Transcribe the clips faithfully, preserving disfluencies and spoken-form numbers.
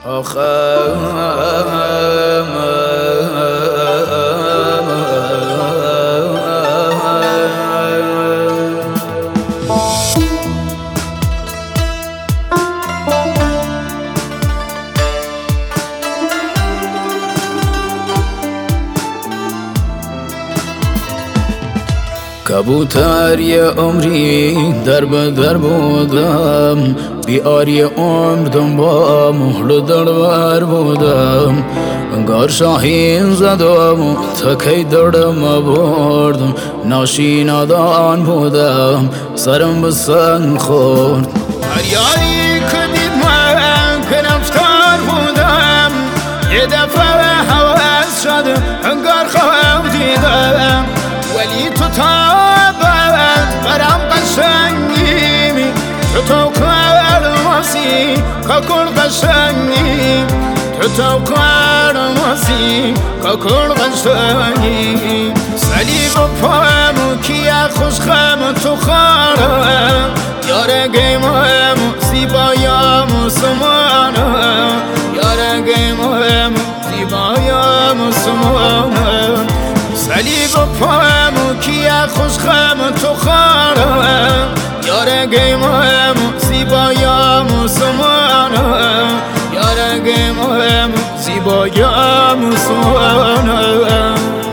کبوتر یه عمری در به در بودم، بیار یه عمر دنبال مهل دلبر بودم. انگار شاهین زدم تا کی دردم بردم، ناشینادان بودم سرم به سنگ خورد. هر یاری که دید من که رفتار بودم، یه دفعه حواس شد انگار خواب دیدم. ولی تو تابت برام قشنگی، تو تو کرماسی کاکل قشنگی، تو تو کرماسی کاکل قشنگی. صلیب پامو کیا خوشخم تو خانم، یارگی مهم زیبایم سمانم، یارگی مهم زیبایم سمانم. صلیب پامو کیا خوشخم تو خانم، یارگی مهم زیبایم سمانم، یارگی مهم زیبایم سمانم.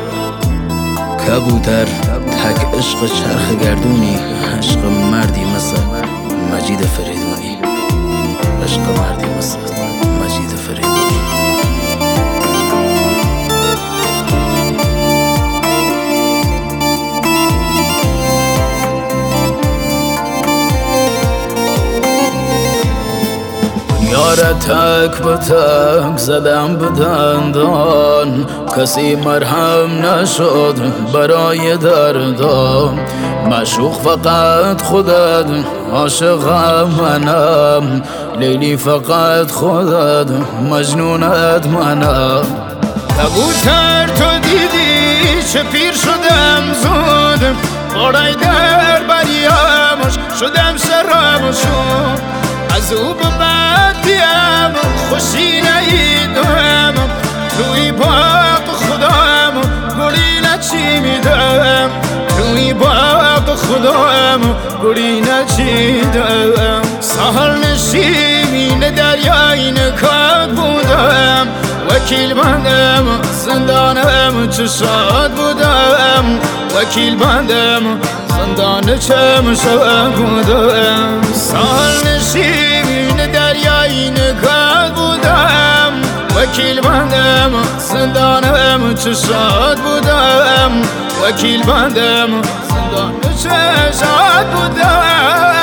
کبوتر تک عشق چرخ گردونی، عشق مردی مثل مجید فریدونی، عشق مردی مثل مجید فریدونی. یاره تک به تک زدم به دندان، کسی مرهم نشد برای دردم. معشوق فقط خودت، عاشقم منم، لیلی فقط خودت، مجنونت منم. کبوتر تو دیدی چه پیر شدم زود، بارای در بریامش شدم سرامشون. از او به بعدیم خوشی نیدم، توی باغ خودم گلی نچیدم، توی باغ خودم گلی نچیدم. سهر نشیمین دریای نکات بودم، وکیل بندم زندانم چشاد بودم، وکیل بندم زندان چشاد بودم. سهر نشیمین دریای نکات بودم، وکیل بندم زندانم چشاد بودم، وکیل بندم زندان چشاد بودم.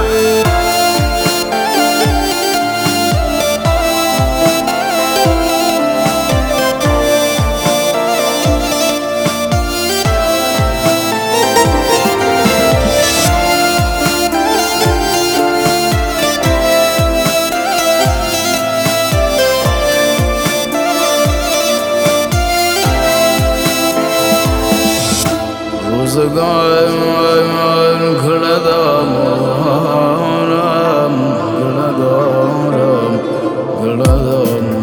روزگارم گل دارم، گل دارم، گل دارم.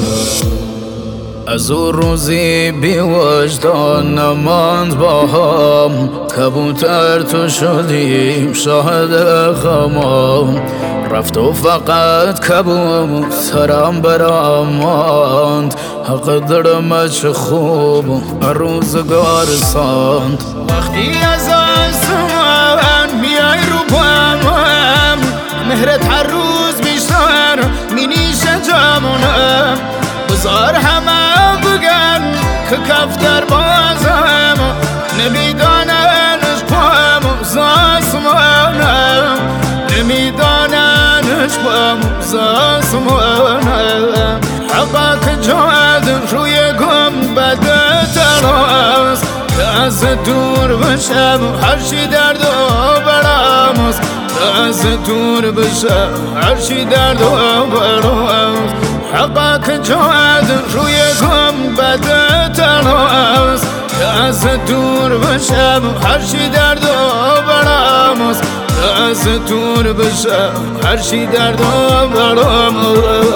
از او روزی بی وجدان نماند با هم، کبوتر تو شدیم شاهد غمام. رفت و فقط کبوترم برام ماند، حق درم چه خوب روزگار ساند. وقتی از آسمان میای رو پامم، مهرت هر روز بیشتر مینیشه جامونم. بذار همه بگن که کفتر بازم، نمیداننش پام زاسمانم، نمیداننش پام زاسمانم. حقا که جاد روی گنبد تراست، که از دور بشم هرچی درد و برامست، که از دور بشم هرچی درد و برامست. حقا که جاد روی گنبد تراست، که از دور بشم هرچی درد و برامست، که از دور بشم هرچی درد و برامست.